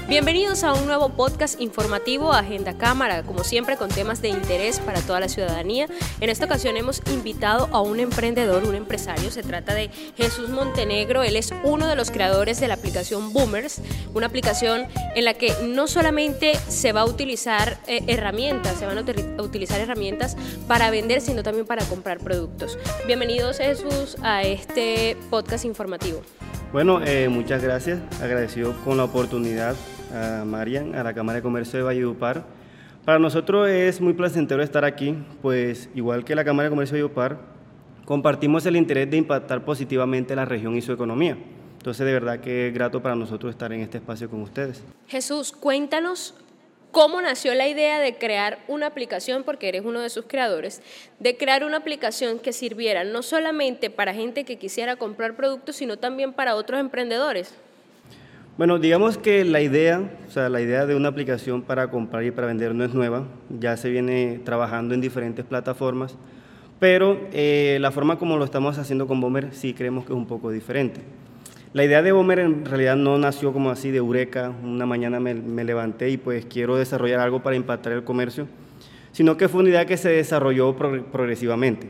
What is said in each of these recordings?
Bienvenidos a un nuevo podcast informativo Agenda Cámara, como siempre con temas de interés para toda la ciudadanía. En esta ocasión hemos invitado a un emprendedor, un empresario. Se trata de Jesús Montenegro. Él es uno de los creadores de la aplicación Boomers, una aplicación en la que no solamente se va a utilizar herramientas, se van a utilizar herramientas para vender, sino también para comprar productos. Bienvenidos, Jesús, a este podcast informativo. Bueno, muchas gracias, agradecido con la oportunidad a Marian, a la Cámara de Comercio de Valledupar. Para nosotros es muy placentero estar aquí, pues igual que la Cámara de Comercio de Valledupar, compartimos el interés de impactar positivamente la región y su economía. Entonces, de verdad que es grato para nosotros estar en este espacio con ustedes. Jesús, cuéntanos cómo nació la idea de crear una aplicación, porque eres uno de sus creadores, de crear una aplicación que sirviera no solamente para gente que quisiera comprar productos, sino también para otros emprendedores. Bueno, digamos que la idea de una aplicación para comprar y para vender no es nueva, ya se viene trabajando en diferentes plataformas, pero la forma como lo estamos haciendo con Bomer sí creemos que es un poco diferente. La idea de Bomer en realidad no nació como así de eureka, una mañana me levanté y pues quiero desarrollar algo para impactar el comercio, sino que fue una idea que se desarrolló progresivamente.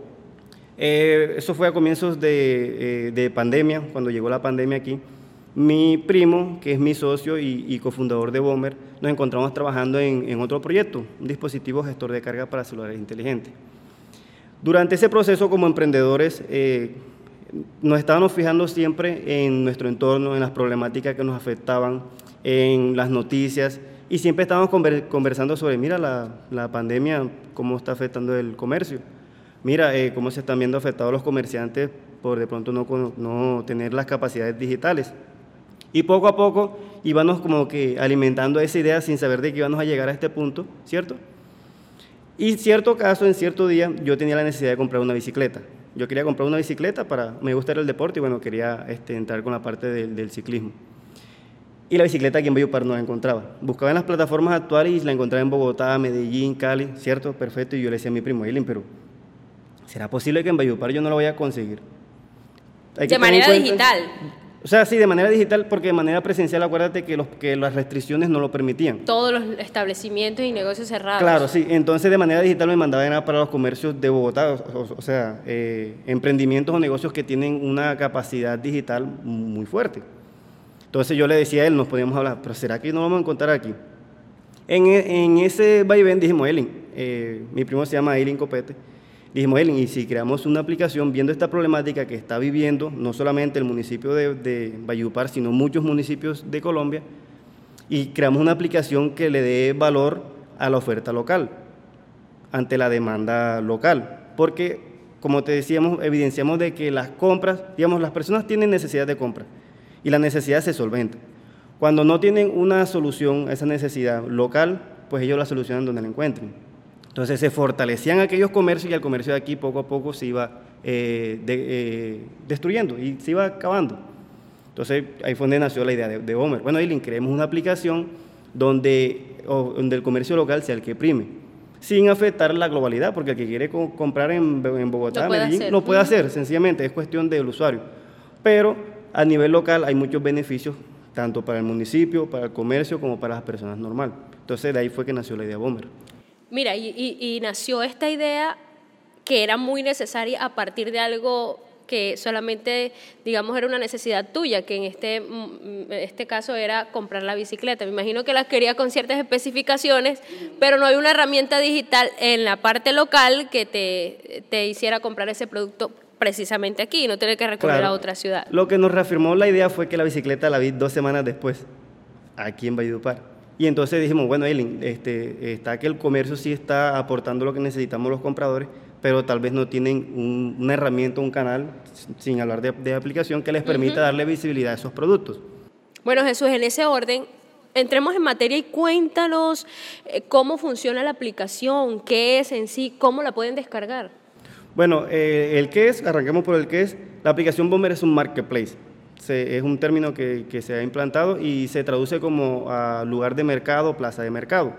Eso fue a comienzos de pandemia, cuando llegó la pandemia aquí. Mi primo, que es mi socio y cofundador de Bomer, nos encontramos trabajando en otro proyecto, un dispositivo gestor de carga para celulares inteligentes. Durante ese proceso, como emprendedores, nos estábamos fijando siempre en nuestro entorno, en las problemáticas que nos afectaban, en las noticias, y siempre estábamos conversando sobre, mira, la pandemia, cómo está afectando el comercio, mira, cómo se están viendo afectados los comerciantes por de pronto no tener las capacidades digitales. Y poco a poco íbamos como que alimentando esa idea sin saber de que íbamos a llegar a este punto, ¿cierto? Y en cierto caso, en cierto día, yo tenía la necesidad de comprar una bicicleta. Yo quería comprar una bicicleta me gusta el deporte y bueno, quería entrar con la parte del ciclismo. Y la bicicleta aquí en Valledupar no la encontraba. Buscaba en las plataformas actuales y la encontraba en Bogotá, Medellín, Cali, ¿cierto? Perfecto. Y yo le decía a mi primo, Eileen, pero ¿será posible que en Valledupar yo no la vaya a conseguir? De manera digital. O sea, sí, de manera digital, porque de manera presencial, acuérdate que las restricciones no lo permitían. Todos los establecimientos y negocios cerrados. Claro, sí. Entonces, de manera digital me mandaban para los comercios de Bogotá, o sea, emprendimientos o negocios que tienen una capacidad digital muy fuerte. Entonces, yo le decía a él, nos podíamos hablar, pero ¿será que no lo vamos a encontrar aquí? En ese vaivén dijimos, Eileen, mi primo se llama Eileen Copete, dijimos, Eileen, y si creamos una aplicación viendo esta problemática que está viviendo no solamente el municipio de Valledupar, sino muchos municipios de Colombia, y creamos una aplicación que le dé valor a la oferta local, ante la demanda local, porque, como te decíamos, evidenciamos de que las compras, digamos, las personas tienen necesidad de compra, y la necesidad se solventa. Cuando no tienen una solución a esa necesidad local, pues ellos la solucionan donde la encuentren. Entonces se fortalecían aquellos comercios y el comercio de aquí poco a poco se iba destruyendo y se iba acabando. Entonces ahí fue donde nació la idea de Bomer. Bueno, Eileen, creemos una aplicación donde el comercio local sea el que prime, sin afectar la globalidad, porque el que quiere comprar en Bogotá, Medellín, lo puede hacer, sencillamente, es cuestión del usuario. Pero a nivel local hay muchos beneficios, tanto para el municipio, para el comercio, como para las personas normales. Entonces de ahí fue que nació la idea de Bomer. Mira, y nació esta idea que era muy necesaria a partir de algo que solamente, digamos, era una necesidad tuya, que en este caso era comprar la bicicleta. Me imagino que las querías con ciertas especificaciones, pero no hay una herramienta digital en la parte local que te hiciera comprar ese producto precisamente aquí y no tener que recurrir a otra ciudad. Lo que nos reafirmó la idea fue que la bicicleta la vi 2 semanas después, aquí en Valledupar. Y entonces dijimos, bueno, Eileen, está que el comercio sí está aportando lo que necesitamos los compradores, pero tal vez no tienen una herramienta, un canal, sin hablar de aplicación, que les permita darle visibilidad a esos productos. Bueno, Jesús, en ese orden, entremos en materia y cuéntanos cómo funciona la aplicación, qué es en sí, cómo la pueden descargar. Bueno, el qué es, arranquemos por el qué es. La aplicación Bomer es un marketplace. Es un término que se ha implantado y se traduce como a lugar de mercado, plaza de mercado.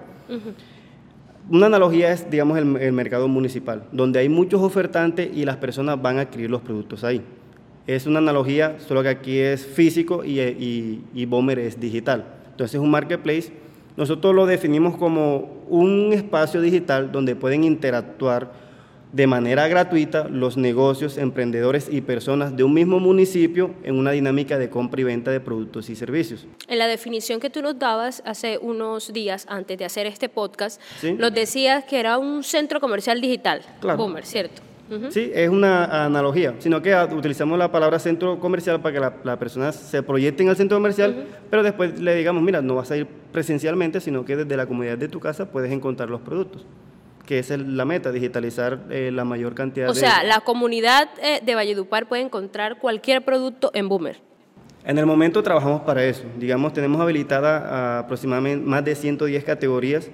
Una analogía es, digamos, el mercado municipal, donde hay muchos ofertantes y las personas van a adquirir los productos ahí. Es una analogía, solo que aquí es físico y Bomer es digital. Entonces, un marketplace, nosotros lo definimos como un espacio digital donde pueden interactuar de manera gratuita los negocios, emprendedores y personas de un mismo municipio en una dinámica de compra y venta de productos y servicios. En la definición que tú nos dabas hace unos días antes de hacer este podcast, ¿Sí? nos decías que era un centro comercial digital, Claro. Boomer, ¿cierto? Uh-huh. Sí, es una analogía, sino que utilizamos la palabra centro comercial para que la persona se proyecte en el centro comercial, pero después le digamos, mira, no vas a ir presencialmente, sino que desde la comodidad de tu casa puedes encontrar los productos, que esa es la meta, digitalizar la mayor cantidad O sea, la comunidad de Valledupar puede encontrar cualquier producto en Boomer. En el momento trabajamos para eso, digamos, tenemos habilitada aproximadamente más de 110 categorías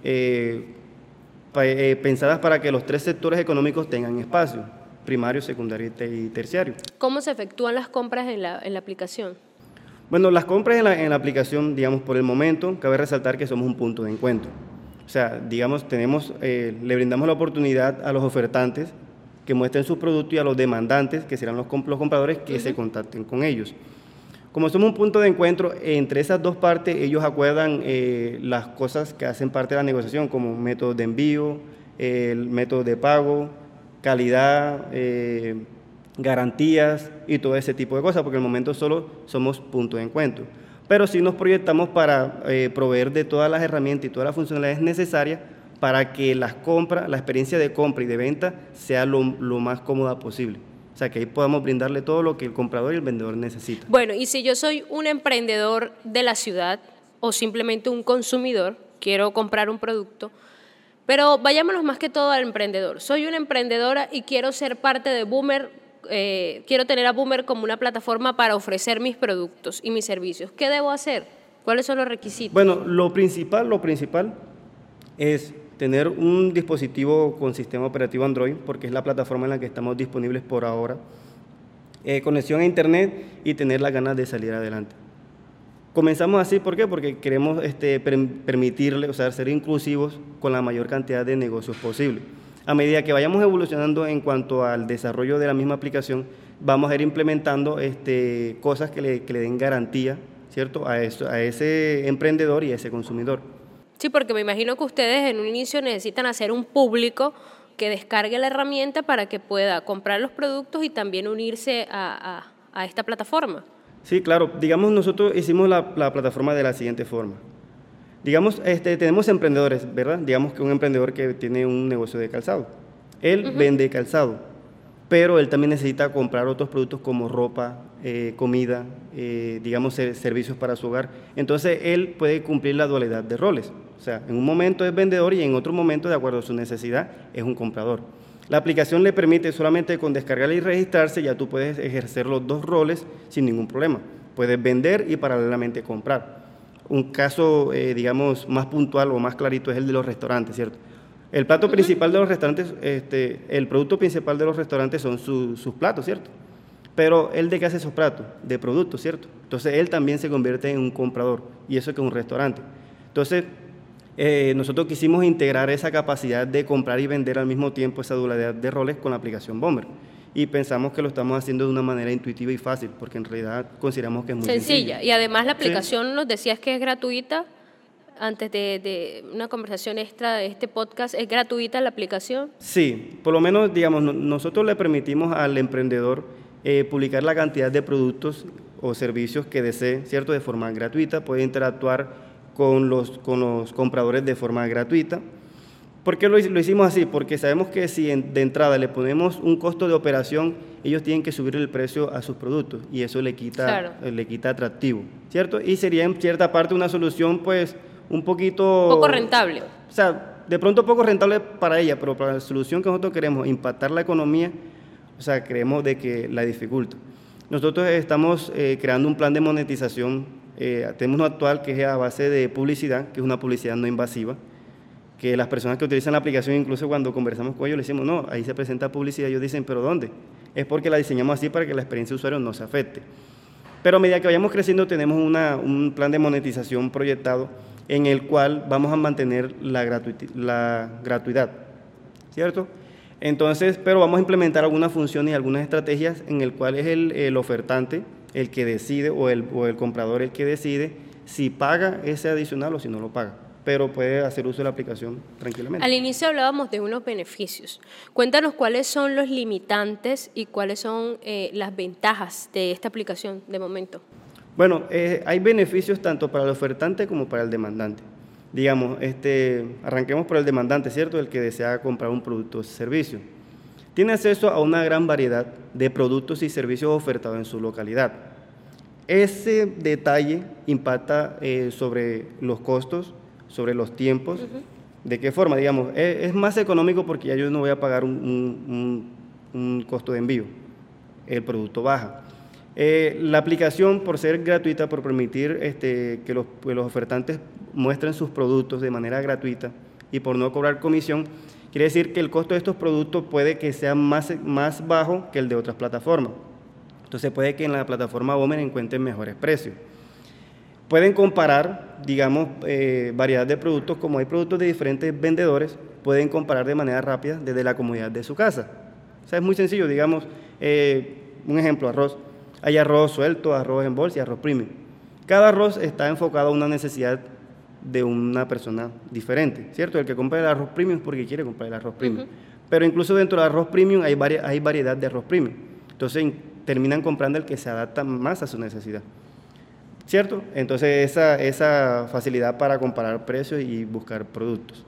pensadas para que los 3 sectores económicos tengan espacio, primario, secundario y terciario. ¿Cómo se efectúan las compras en la aplicación? Bueno, las compras en la aplicación, digamos, por el momento, cabe resaltar que somos un punto de encuentro. O sea, digamos, le brindamos la oportunidad a los ofertantes que muestren sus productos y a los demandantes, que serán los compradores, que se contacten con ellos. Como somos un punto de encuentro, entre esas dos partes ellos acuerdan las cosas que hacen parte de la negociación, como métodos de envío, el método de pago, calidad, garantías y todo ese tipo de cosas, porque en el momento solo somos punto de encuentro. Pero sí nos proyectamos para proveer de todas las herramientas y todas las funcionalidades necesarias para que la experiencia de compra y de venta sea lo más cómoda posible. O sea, que ahí podamos brindarle todo lo que el comprador y el vendedor necesitan. Bueno, y si yo soy un emprendedor de la ciudad o simplemente un consumidor, quiero comprar un producto, pero vayámonos más que todo al emprendedor. Soy una emprendedora y quiero ser parte de Boomer, quiero tener a Boomer como una plataforma para ofrecer mis productos y mis servicios. ¿Qué debo hacer? ¿Cuáles son los requisitos? Bueno, lo principal es tener un dispositivo con sistema operativo Android, porque es la plataforma en la que estamos disponibles por ahora, conexión a internet y tener las ganas de salir adelante. Comenzamos así, ¿por qué? Porque queremos permitirle, o sea, ser inclusivos con la mayor cantidad de negocios posible. A medida que vayamos evolucionando en cuanto al desarrollo de la misma aplicación, vamos a ir implementando cosas que le den garantía, ¿cierto?, a ese emprendedor y a ese consumidor. Sí, porque me imagino que ustedes en un inicio necesitan hacer un público que descargue la herramienta para que pueda comprar los productos y también unirse a esta plataforma. Sí, claro. Digamos, nosotros hicimos la plataforma de la siguiente forma. Digamos, tenemos emprendedores, ¿verdad? Digamos que un emprendedor que tiene un negocio de calzado. Él vende calzado, pero él también necesita comprar otros productos como ropa, comida, digamos, servicios para su hogar. Entonces, él puede cumplir la dualidad de roles. O sea, en un momento es vendedor y en otro momento, de acuerdo a su necesidad, es un comprador. La aplicación le permite solamente con descargarla y registrarse, ya tú puedes ejercer los dos roles sin ningún problema. Puedes vender y paralelamente comprar. Un caso, digamos, más puntual o más clarito es el de los restaurantes, ¿cierto? El plato principal de los restaurantes, el producto principal de los restaurantes son sus platos, ¿cierto? Pero ¿él de qué hace esos platos? De productos, ¿cierto? Entonces, él también se convierte en un comprador, y eso es que es un restaurante. Entonces, nosotros quisimos integrar esa capacidad de comprar y vender al mismo tiempo, esa dualidad de roles con la aplicación Boomer. Y pensamos que lo estamos haciendo de una manera intuitiva y fácil, porque en realidad consideramos que es muy sencilla. Y además la aplicación nos decías que es gratuita. Antes de una conversación extra de este podcast, ¿es gratuita la aplicación? Sí, por lo menos, digamos, nosotros le permitimos al emprendedor publicar la cantidad de productos o servicios que desee, ¿cierto?, de forma gratuita, puede interactuar con los compradores de forma gratuita. ¿Por qué lo hicimos así? Porque sabemos que si de entrada le ponemos un costo de operación, ellos tienen que subir el precio a sus productos y eso le quita atractivo, ¿cierto? Y sería en cierta parte una solución, pues, un poquito... Poco rentable. O sea, de pronto poco rentable para ella, pero para la solución que nosotros queremos, impactar la economía, o sea, creemos de que la dificulta. Nosotros estamos creando un plan de monetización, tenemos uno actual que es a base de publicidad, que es una publicidad no invasiva, que las personas que utilizan la aplicación, incluso cuando conversamos con ellos, les decimos, no, ahí se presenta publicidad, ellos dicen, ¿pero dónde? Es porque la diseñamos así para que la experiencia de usuario no se afecte. Pero a medida que vayamos creciendo, tenemos un plan de monetización proyectado en el cual vamos a mantener la gratuidad, ¿cierto? Entonces, pero vamos a implementar algunas funciones y algunas estrategias en el cual es el ofertante el que decide o el comprador el que decide si paga ese adicional o si no lo paga, pero puede hacer uso de la aplicación tranquilamente. Al inicio hablábamos de unos beneficios. Cuéntanos cuáles son los limitantes y cuáles son las ventajas de esta aplicación de momento. Bueno, hay beneficios tanto para el ofertante como para el demandante. Digamos, arranquemos por el demandante, ¿cierto? El que desea comprar un producto o servicio. Tiene acceso a una gran variedad de productos y servicios ofertados en su localidad. Ese detalle impacta sobre los costos, sobre los tiempos. ¿De qué forma? Digamos, es más económico porque ya yo no voy a pagar un costo de envío. El producto baja. La aplicación, por ser gratuita, por permitir que los ofertantes muestren sus productos de manera gratuita y por no cobrar comisión, quiere decir que el costo de estos productos puede que sea más bajo que el de otras plataformas. Entonces puede que en la plataforma Vomer encuentren mejores precios. Pueden comparar, digamos, variedad de productos, como hay productos de diferentes vendedores, pueden comparar de manera rápida desde la comodidad de su casa. O sea, es muy sencillo, digamos, un ejemplo, arroz. Hay arroz suelto, arroz en bolsa y arroz premium. Cada arroz está enfocado a una necesidad de una persona diferente, ¿cierto? El que compra el arroz premium es porque quiere comprar el arroz premium. Pero incluso dentro del arroz premium hay variedad de arroz premium. Entonces terminan comprando el que se adapta más a su necesidad, ¿cierto? Entonces esa facilidad para comparar precios y buscar productos.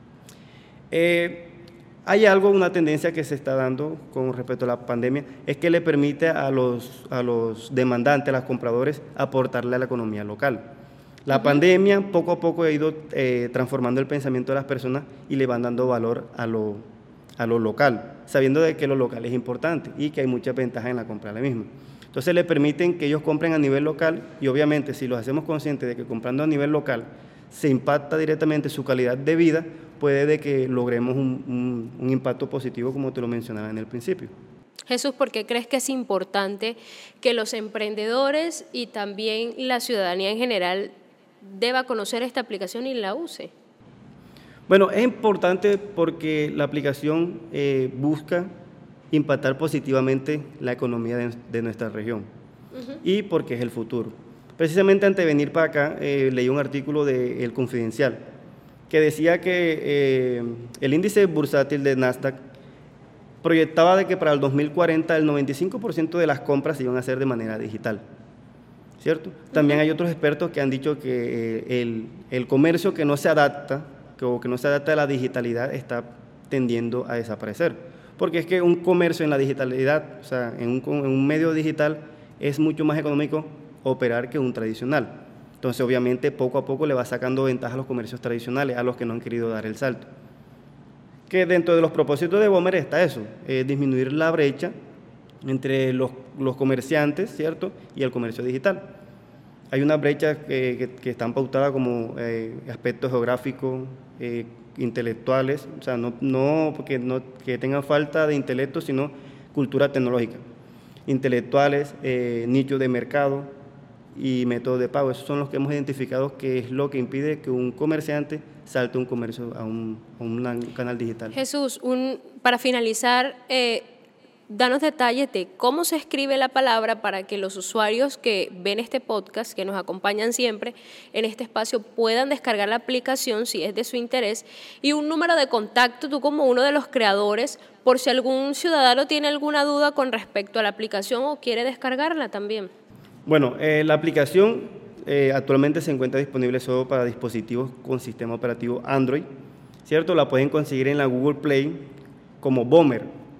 Hay una tendencia que se está dando con respecto a la pandemia, es que le permite a los demandantes, a los compradores, aportarle a la economía local. La pandemia poco a poco ha ido transformando el pensamiento de las personas y le van dando valor a lo local, sabiendo de que lo local es importante y que hay muchas ventajas en la compra de la misma. Entonces le permiten que ellos compren a nivel local y obviamente si los hacemos conscientes de que comprando a nivel local se impacta directamente su calidad de vida, puede de que logremos un impacto positivo como te lo mencionaba en el principio. Jesús, ¿por qué crees que es importante que los emprendedores y también la ciudadanía en general deba conocer esta aplicación y la use? Bueno, es importante porque la aplicación busca impactar positivamente la economía de nuestra región y porque es el futuro. Precisamente antes de venir para acá, leí un artículo de El Confidencial que decía que el índice bursátil de Nasdaq proyectaba de que para el 2040 el 95% de las compras se iban a hacer de manera digital, ¿cierto? También hay otros expertos que han dicho que el comercio que no se adapta, que no se adapta a la digitalidad está tendiendo a desaparecer, porque es que un comercio en la digitalidad, o sea, en un medio digital es mucho más económico operar que un tradicional. Entonces, obviamente, poco a poco le va sacando ventaja a los comercios tradicionales, a los que no han querido dar el salto. Que dentro de los propósitos de Vomer está eso, disminuir la brecha entre los comerciantes, ¿cierto?, y el comercio digital. Hay una brecha que están pautadas como aspectos geográficos, intelectuales, o sea, no que tengan falta de intelecto, sino cultura tecnológica. Intelectuales, nichos de mercado y métodos de pago. Esos son los que hemos identificado que es lo que impide que un comerciante salte un comercio a un canal digital. Jesús, para finalizar, danos detalles de cómo se escribe la palabra para que los usuarios que ven este podcast, que nos acompañan siempre en este espacio, puedan descargar la aplicación si es de su interés, y un número de contacto, tú como uno de los creadores, por si algún ciudadano tiene alguna duda con respecto a la aplicación o quiere descargarla también. Bueno, la aplicación actualmente se encuentra disponible solo para dispositivos con sistema operativo Android, ¿cierto? La pueden conseguir en la Google Play como Vomer,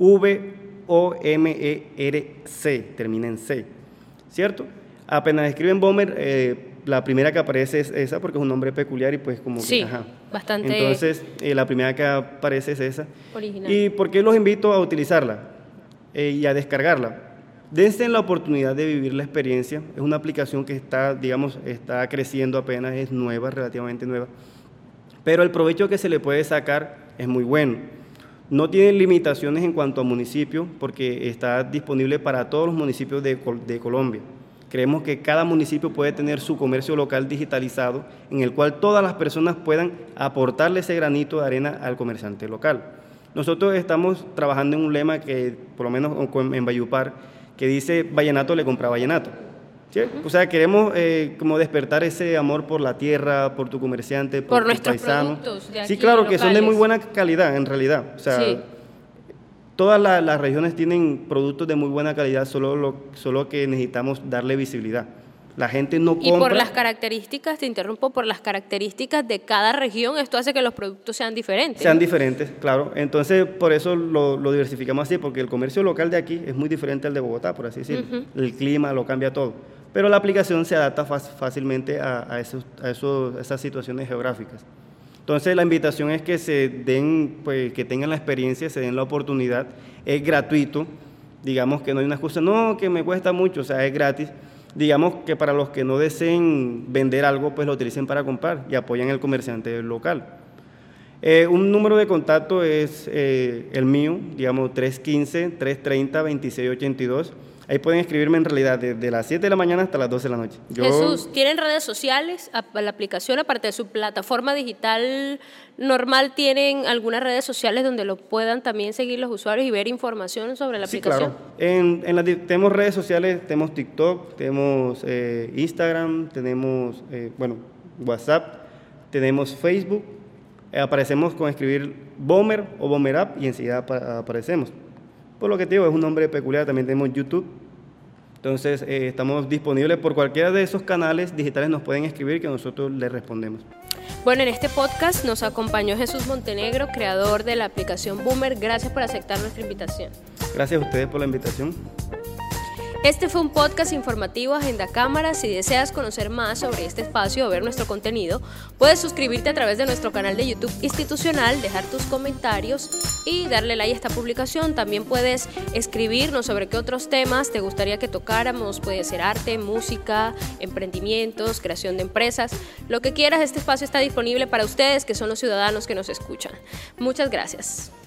V-O-M-E-R-C, termina en C, ¿cierto? Apenas escriben Vomer, la primera que aparece es esa porque es un nombre peculiar y pues como sí, que, ajá. Bastante. Entonces, la primera que aparece es esa. Original. ¿Y por qué los invito a utilizarla y a descargarla? Dense la oportunidad de vivir la experiencia. Es una aplicación que está creciendo apenas, es nueva, relativamente nueva, pero el provecho que se le puede sacar es muy bueno. No tiene limitaciones en cuanto a municipios porque está disponible para todos los municipios de Colombia. Creemos que cada municipio puede tener su comercio local digitalizado en el cual todas las personas puedan aportarle ese granito de arena al comerciante local. Nosotros estamos trabajando en un lema que, por lo menos en Valledupar, que dice vallenato le compra vallenato. ¿sí? O sea, queremos como despertar ese amor por la tierra, por tu comerciante, por tus nuestros paisanos. productos de aquí, sí, claro, que son de muy locales. buena calidad, en realidad. O sea, Sí. todas las regiones tienen productos de muy buena calidad, solo que necesitamos darle visibilidad. La gente no compra. Y por las características, te interrumpo, por las características de cada región, esto hace que los productos sean diferentes. Sean diferentes, claro. Entonces, por eso lo diversificamos así, porque el comercio local de aquí es muy diferente al de Bogotá, por así decirlo. El clima lo cambia todo. Pero la aplicación se adapta fácilmente a esas situaciones geográficas. Entonces, la invitación es que se den, pues, que tengan la experiencia, se den la oportunidad. Es gratuito. Digamos que no hay una excusa, no, que me cuesta mucho, o sea, es gratis. Digamos que para los que no deseen vender algo, pues lo utilicen para comprar y apoyan al comerciante local. Un número de contacto es el mío, digamos 315-330-2682. Ahí pueden escribirme en realidad desde las 7 de la mañana hasta las 12 de la noche. Jesús, ¿tienen redes sociales? La aplicación, aparte de su plataforma digital normal, ¿tienen algunas redes sociales donde lo puedan también seguir los usuarios y ver información sobre la aplicación? Sí, claro. Tenemos redes sociales, tenemos TikTok, tenemos Instagram, tenemos WhatsApp, tenemos Facebook. Aparecemos con escribir Bomer o Bomer App y enseguida aparecemos. Por lo que te digo, es un nombre peculiar. También tenemos YouTube. Entonces, estamos disponibles por cualquiera de esos canales digitales. Nos pueden escribir que nosotros les respondemos. Bueno, en este podcast nos acompañó Jesús Montenegro, creador de la aplicación Boomer. Gracias por aceptar nuestra invitación. Gracias a ustedes por la invitación. Este fue un podcast informativo Agenda Cámara. Si deseas conocer más sobre este espacio o ver nuestro contenido, puedes suscribirte a través de nuestro canal de YouTube institucional, dejar tus comentarios y darle like a esta publicación. También puedes escribirnos sobre qué otros temas te gustaría que tocáramos. Puede ser arte, música, emprendimientos, creación de empresas. Lo que quieras, este espacio está disponible para ustedes, que son los ciudadanos que nos escuchan. Muchas gracias.